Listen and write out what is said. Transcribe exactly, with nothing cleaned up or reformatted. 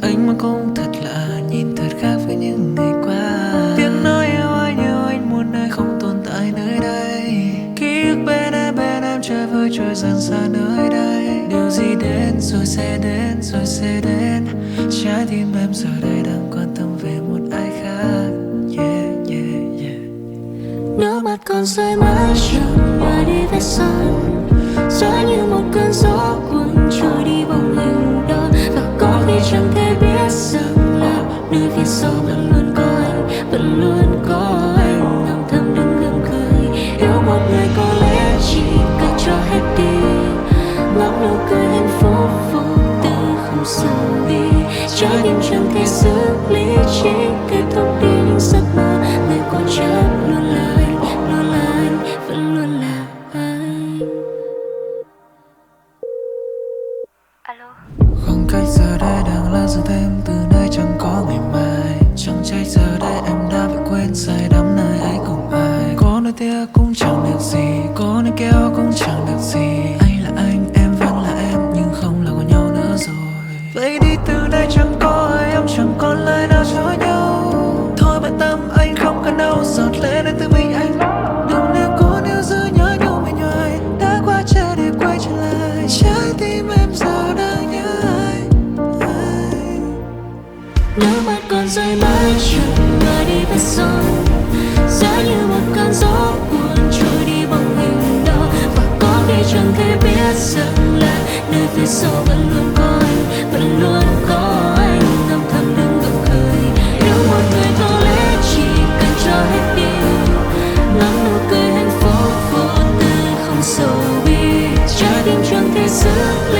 Anh mà cũng thật lạ, nhìn thật khác với những ngày qua. Tiếng nói yêu anh, yêu anh muôn nơi không tồn tại nơi đây. Ký ức bên em, bên em chơi vơi trôi dần xa nơi đây. Điều gì đến rồi sẽ đến, rồi sẽ đến. Trái tim em giờ đây đang quan tâm về một ai khác. Yeah, yeah, yeah. Nước mắt còn rơi mãi chẳng nhòa đi vết son, rơi như một cơn gió cuốn trôi đi bóng hình đó. Và có khi chẳng thể biết rằng là nơi phía sau vẫn luôn có anh, vẫn luôn có anh âm thầm đứng gượng cười. Yêu một người có lẽ chỉ cần cho hết đi, ngóc nụ cười hạnh phúc vô tư không sầu bi. Trái tim chẳng thể xử lý, chỉ kết thúc đi những giấc mơ. Người còn chắc luôn là anh, luôn là anh, vẫn luôn là anh. Alo. Khoảng cách giờ đây đang lan dần thêm, từ nay chẳng có ngày mai. Chẳng trách giờ đây em đã bị quên, say đắm nơi ấy cùng ai. Có nơi tiếc cũng chẳng được gì, có nơi kéo cũng chẳng được gì. Anh là anh, em vẫn là em, nhưng không là của nhau nữa rồi. Vậy đi từ đây chẳng có ai, em chẳng còn lời nào cho nhau. Thôi bận tâm anh không cần đâu, giọt lệ đến từ mình anh. Đừng nếu có nếu giữ nhớ nhau mệt nhoài, đã qua chờ để quay trở lại. Trái tim em giờ đang nhớ ai, ai. Nước mắt còn rơi mãi chẳng nhòa đi vết son, rơi như một cơn gió cuốn trôi đi bóng hình đó. Và có khi chẳng thể biết rằng là nơi phía sau vẫn luôn có anh, vẫn luôn có anh âm thầm đứng gượng cười. Yêu một người có lẽ chỉ cần cho hết đi, ngắm nụ cười hạnh phúc vô tư không sầu bi. Trái tim chẳng thể giữ